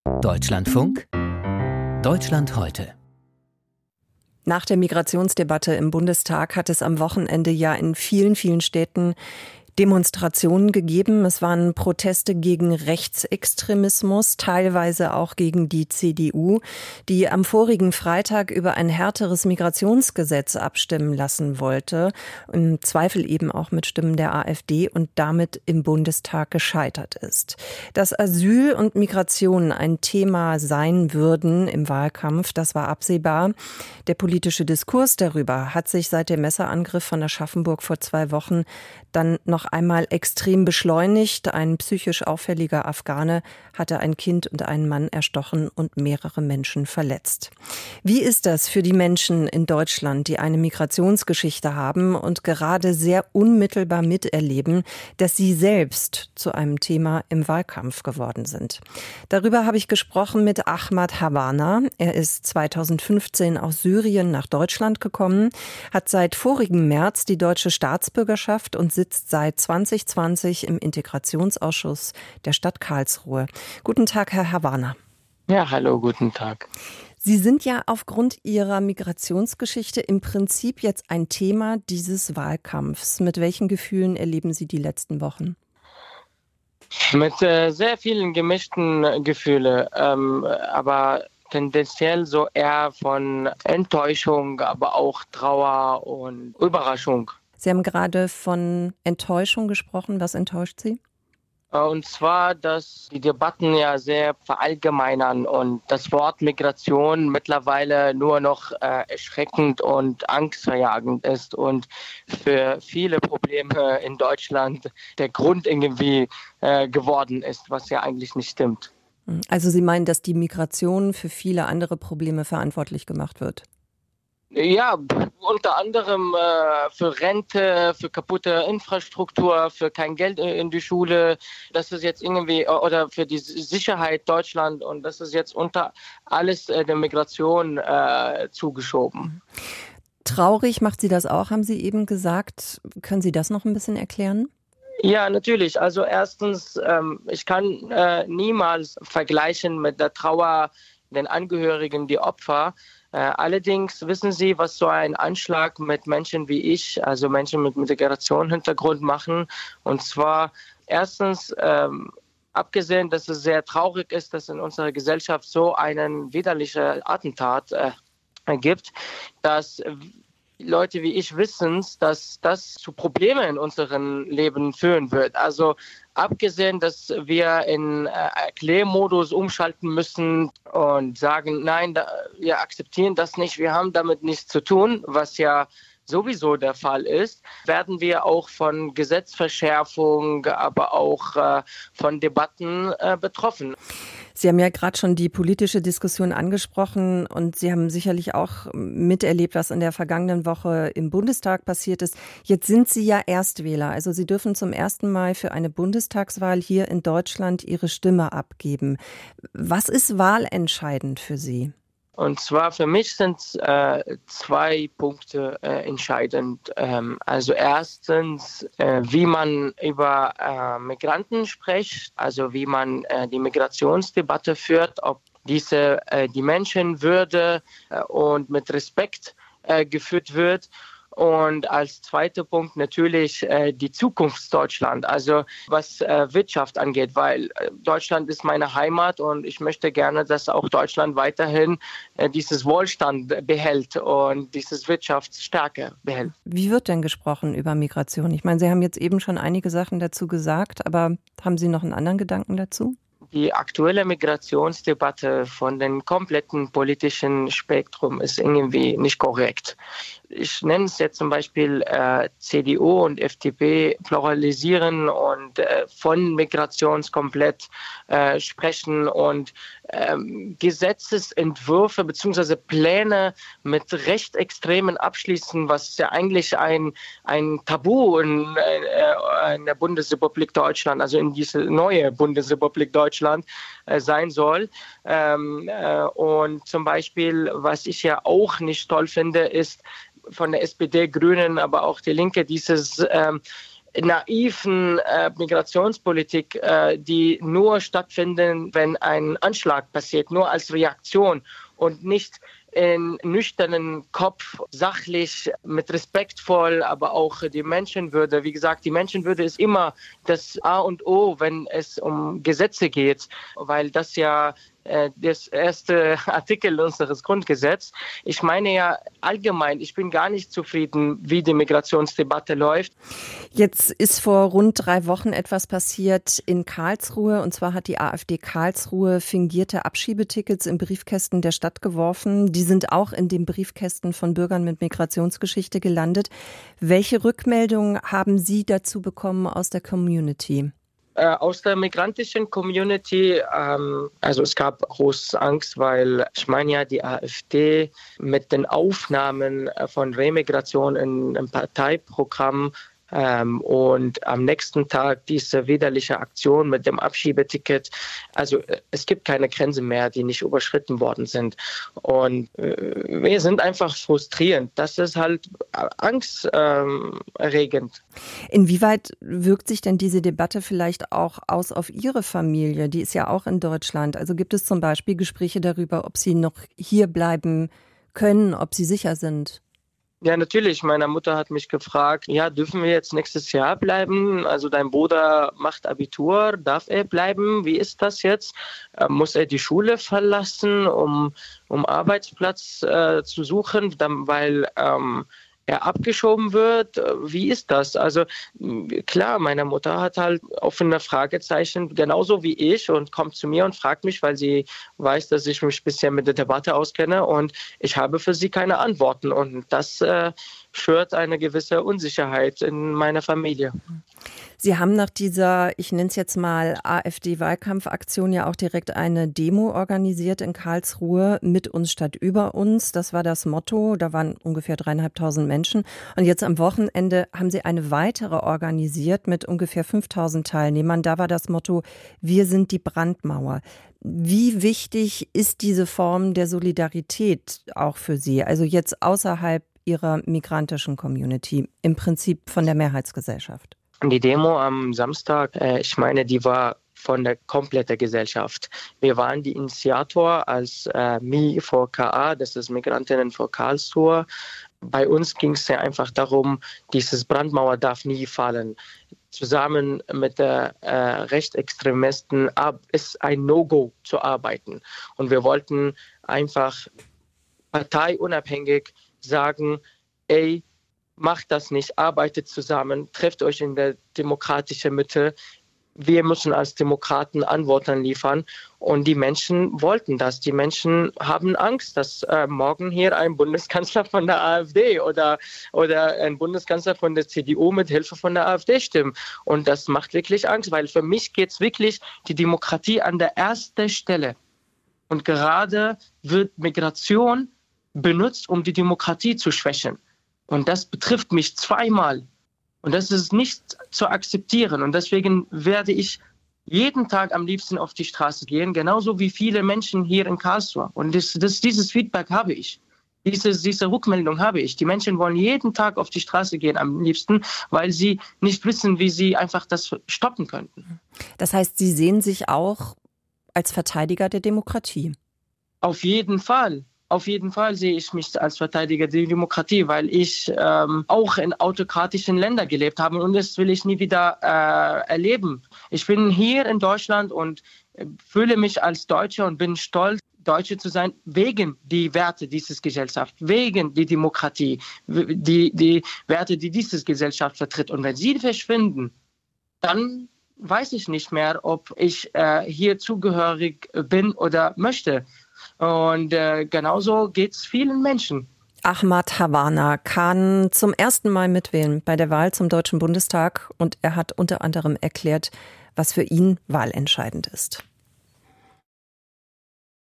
Deutschlandfunk Deutschland heute. Nach der Migrationsdebatte im Bundestag hat es am Wochenende ja in vielen, vielen Städten Demonstrationen gegeben. Es waren Proteste gegen Rechtsextremismus, teilweise auch gegen die CDU, die am vorigen Freitag über ein härteres Migrationsgesetz abstimmen lassen wollte. Im Zweifel eben auch mit Stimmen der AfD und damit im Bundestag gescheitert ist. Dass Asyl und Migration ein Thema sein würden im Wahlkampf, das war absehbar. Der politische Diskurs darüber hat sich seit dem Messerangriff von Aschaffenburg vor 2 Wochen dann noch einmal extrem beschleunigt. Ein psychisch auffälliger Afghane hatte ein Kind und einen Mann erstochen und mehrere Menschen verletzt. Wie ist das für die Menschen in Deutschland, die eine Migrationsgeschichte haben und gerade sehr unmittelbar miterleben, dass sie selbst zu einem Thema im Wahlkampf geworden sind? Darüber habe ich gesprochen mit Ahmad Hawana. Er ist 2015 aus Syrien nach Deutschland gekommen, hat seit vorigem März die deutsche Staatsbürgerschaft und sitzt seit 2020 im Integrationsausschuss der Stadt Karlsruhe. Guten Tag, Herr Hawana. Ja, hallo, guten Tag. Sie sind ja aufgrund Ihrer Migrationsgeschichte im Prinzip jetzt ein Thema dieses Wahlkampfs. Mit welchen Gefühlen erleben Sie die letzten Wochen? Mit sehr vielen gemischten Gefühlen, aber tendenziell so eher von Enttäuschung, aber auch Trauer und Überraschung. Sie haben gerade von Enttäuschung gesprochen. Was enttäuscht Sie? Und zwar, dass die Debatten ja sehr verallgemeinern und das Wort Migration mittlerweile nur noch erschreckend und angstverjagend ist und für viele Probleme in Deutschland der Grund irgendwie geworden ist, was ja eigentlich nicht stimmt. Also Sie meinen, dass die Migration für viele andere Probleme verantwortlich gemacht wird? Ja, unter anderem für Rente, für kaputte Infrastruktur, für kein Geld in die Schule. Das ist jetzt irgendwie, oder für die Sicherheit Deutschland, und das ist jetzt unter alles der Migration zugeschoben. Traurig macht Sie das auch, haben Sie eben gesagt. Können Sie das noch ein bisschen erklären? Ja, natürlich. Also erstens, ich kann niemals vergleichen mit der Trauer den Angehörigen, die Opfer. Allerdings wissen Sie, was so ein Anschlag mit Menschen wie ich, also Menschen mit Migrationshintergrund machen. Und zwar erstens, abgesehen, dass es sehr traurig ist, dass in unserer Gesellschaft so einen widerlichen Attentat gibt, dass Leute wie ich wissen, dass das zu Problemen in unserem Leben führen wird. Also abgesehen, dass wir in Erklärmodus umschalten müssen und sagen, nein, wir akzeptieren das nicht, wir haben damit nichts zu tun, was ja sowieso der Fall ist, werden wir auch von Gesetzverschärfung, aber auch von Debatten betroffen. Sie haben ja gerade schon die politische Diskussion angesprochen und Sie haben sicherlich auch miterlebt, was in der vergangenen Woche im Bundestag passiert ist. Jetzt sind Sie ja Erstwähler, also Sie dürfen zum ersten Mal für eine Bundestagswahl hier in Deutschland Ihre Stimme abgeben. Was ist wahlentscheidend für Sie? Und zwar für mich sind 2 Punkte entscheidend. Also erstens, wie man über Migranten spricht, also wie man die Migrationsdebatte führt, ob diese die Menschenwürde und mit Respekt geführt wird. Und als zweiter Punkt natürlich die Zukunft Deutschland, also was Wirtschaft angeht, weil Deutschland ist meine Heimat und ich möchte gerne, dass auch Deutschland weiterhin dieses Wohlstand behält und dieses Wirtschaftsstärke behält. Wie wird denn gesprochen über Migration? Ich meine, Sie haben jetzt eben schon einige Sachen dazu gesagt, aber haben Sie noch einen anderen Gedanken dazu? Die aktuelle Migrationsdebatte von dem kompletten politischen Spektrum ist irgendwie nicht korrekt. Ich nenne es jetzt zum Beispiel CDU und FDP pluralisieren und von Migrations komplett sprechen und Gesetzesentwürfe bzw. Pläne mit Rechtsextremen abschließen, was ja eigentlich ein Tabu in der Bundesrepublik Deutschland, also in diese neue Bundesrepublik Deutschland sein soll. Und zum Beispiel, was ich ja auch nicht toll finde, ist von der SPD, Grünen, aber auch die Linke, dieses naiven Migrationspolitik, die nur stattfinden, wenn ein Anschlag passiert, nur als Reaktion und nicht in nüchternen Kopf, sachlich, mit respektvoll, aber auch die Menschenwürde. Wie gesagt, die Menschenwürde ist immer das A und O, wenn es um Gesetze geht, weil das ja das erste Artikel unseres Grundgesetzes. Ich meine ja allgemein, ich bin gar nicht zufrieden, wie die Migrationsdebatte läuft. Jetzt ist vor rund 3 Wochen etwas passiert in Karlsruhe. Und zwar hat die AfD Karlsruhe fingierte Abschiebetickets in Briefkästen der Stadt geworfen. Die sind auch in den Briefkästen von Bürgern mit Migrationsgeschichte gelandet. Welche Rückmeldungen haben Sie dazu bekommen aus der Community? Aus der migrantischen Community, also es gab große Angst, weil ich meine ja, die AfD mit den Aufnahmen von Remigration in einem Parteiprogramm und am nächsten Tag diese widerliche Aktion mit dem Abschiebeticket. Also es gibt keine Grenzen mehr, die nicht überschritten worden sind. Und wir sind einfach frustrierend. Das ist halt angsterregend. Inwieweit wirkt sich denn diese Debatte vielleicht auch aus auf Ihre Familie? Die ist ja auch in Deutschland. Also gibt es zum Beispiel Gespräche darüber, ob Sie noch hier bleiben können, ob Sie sicher sind? Ja, natürlich. Meine Mutter hat mich gefragt, ja, dürfen wir jetzt nächstes Jahr bleiben? Also dein Bruder macht Abitur, darf er bleiben? Wie ist das jetzt? Muss er die Schule verlassen, um Arbeitsplatz zu suchen, weil er abgeschoben wird? Wie ist das? Also klar, meine Mutter hat halt offene Fragezeichen, genauso wie ich, und kommt zu mir und fragt mich, weil sie weiß, dass ich mich ein bisschen mit der Debatte auskenne, und ich habe für sie keine Antworten, und das schürt eine gewisse Unsicherheit in meiner Familie. Sie haben nach dieser, ich nenne es jetzt mal AfD-Wahlkampfaktion, ja auch direkt eine Demo organisiert in Karlsruhe, mit uns statt über uns. Das war das Motto. Da waren ungefähr 3.500 Menschen. Und jetzt am Wochenende haben Sie eine weitere organisiert mit ungefähr 5.000 Teilnehmern. Da war das Motto: Wir sind die Brandmauer. Wie wichtig ist diese Form der Solidarität auch für Sie? Also jetzt außerhalb Ihrer migrantischen Community, im Prinzip von der Mehrheitsgesellschaft? Die Demo am Samstag, ich meine, die war von der kompletten Gesellschaft. Wir waren die Initiator als MI4KA, das ist Migrantinnen vor Karlsruhe. Bei uns ging es ja einfach darum, dieses Brandmauer darf nie fallen. Zusammen mit der Rechtsextremisten ist ein No-Go zu arbeiten. Und wir wollten einfach parteiunabhängig sagen, ey, macht das nicht, arbeitet zusammen, trefft euch in der demokratischen Mitte. Wir müssen als Demokraten Antworten liefern, und die Menschen wollten das. Die Menschen haben Angst, dass morgen hier ein Bundeskanzler von der AfD oder ein Bundeskanzler von der CDU mit Hilfe von der AfD stimmt. Und das macht wirklich Angst, weil für mich geht es wirklich die Demokratie an der ersten Stelle. Und gerade wird Migration benutzt, um die Demokratie zu schwächen. Und das betrifft mich zweimal. Und das ist nicht zu akzeptieren. Und deswegen werde ich jeden Tag am liebsten auf die Straße gehen, genauso wie viele Menschen hier in Karlsruhe. Und dieses Feedback habe ich. Diese Rückmeldung habe ich. Die Menschen wollen jeden Tag auf die Straße gehen am liebsten, weil sie nicht wissen, wie sie einfach das stoppen könnten. Das heißt, Sie sehen sich auch als Verteidiger der Demokratie? Auf jeden Fall. Auf jeden Fall sehe ich mich als Verteidiger der Demokratie, weil ich auch in autokratischen Ländern gelebt habe, und das will ich nie wieder erleben. Ich bin hier in Deutschland und fühle mich als Deutscher und bin stolz, Deutsche zu sein, wegen die Werte dieser Gesellschaft, wegen die Demokratie, die Werte, die diese Gesellschaft vertritt. Und wenn sie verschwinden, dann weiß ich nicht mehr, ob ich hier zugehörig bin oder möchte. Und genauso geht es vielen Menschen. Ahmad Hawana kann zum ersten Mal mitwählen bei der Wahl zum Deutschen Bundestag, und er hat unter anderem erklärt, was für ihn wahlentscheidend ist.